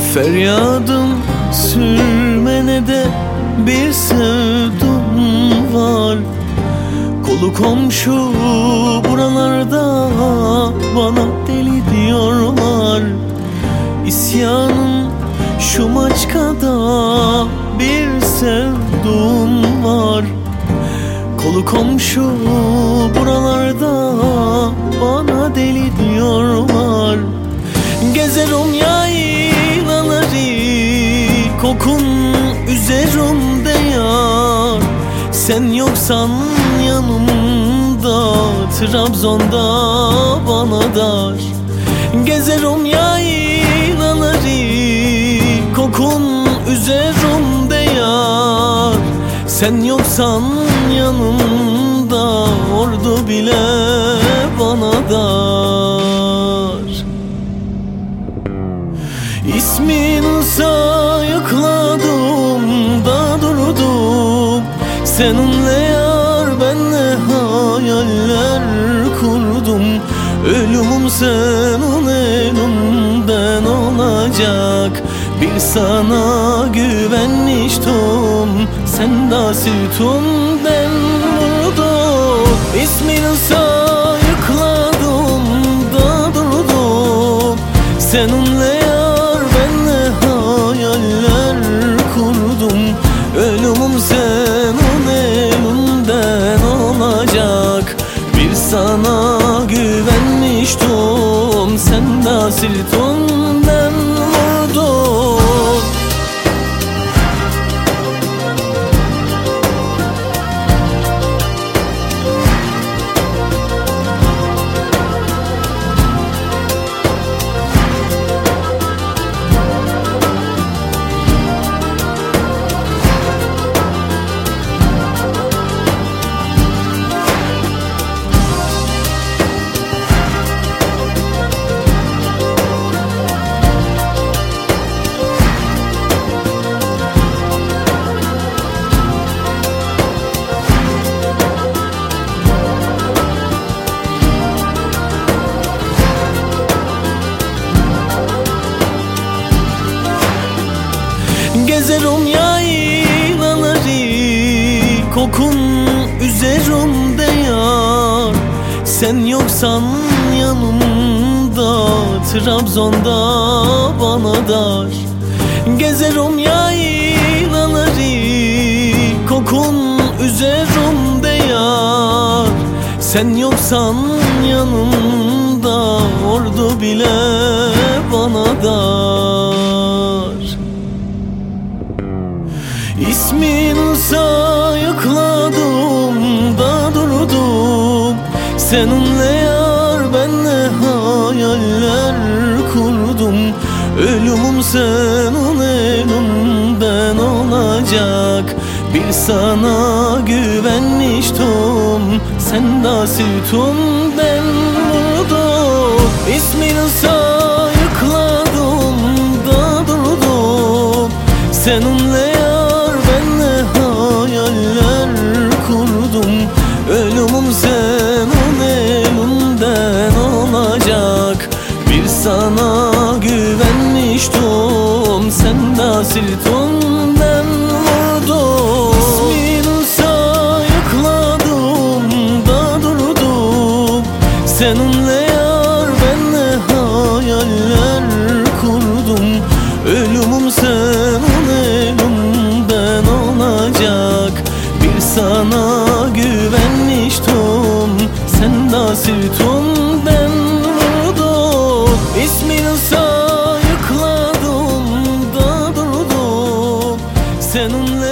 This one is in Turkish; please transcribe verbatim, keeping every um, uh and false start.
Feryadım sürmene de bir sevdum var. Kolu komşu buralarda bana deli diyorlar. İsyanım şu Maçka'da bir sevdum var. Kolu komşu buralarda bana deli diyorlar. Gezerim yaylaları, kokun üzerimde yar. Sen yoksan yanımda, Trabzon'da bana dar. Gezerim yaylaları, kokun üzerimde yar. Sen yoksan yanımda, ordu bile bana dar. İsmini sayıkladım da durdum. Seninle yar benle hayaller kurdum. Ölümüm senin elinden olacak. Bir sana güvenmiştim, sen de sırtımdan vurdun. İsmini sayıkladım da durdum. Seninle yar benle hayaller kurdum. Ölümüm senin elinden olacak. Bir sana güvenmiştim, sen de sırtımdan vurdun. Gezerim yaylaları, kokun üzerimde yar. Sen yoksan yanımda, Trabzon'da bana dar. Gezerim yaylaları, kokun üzerimde yar. Sen yoksan yanımda, ordu bile bana dar. İsmini sayıkladım da durdum. Seninle yar benle hayaller kurdum. Ölümüm senin elinden olacak. Bir sana güvenmiştim, sen de sırtımdan vurdun. İsmini sayıkladım da durdum. Seninle yar benle hayaller kurdum. Ölümüm senin elinden olacak. Bir sana güvenmiştim, sen de sırtımdan vurdun. İsmini sayıkladım da durdum. Seninle yar benle hayaller kurdum. Ölümüm senin elimden olacak. Bir sana güvenmiştim, sen de sırtımdan vurdun. İsmini sayıkladım da durdum. Seninle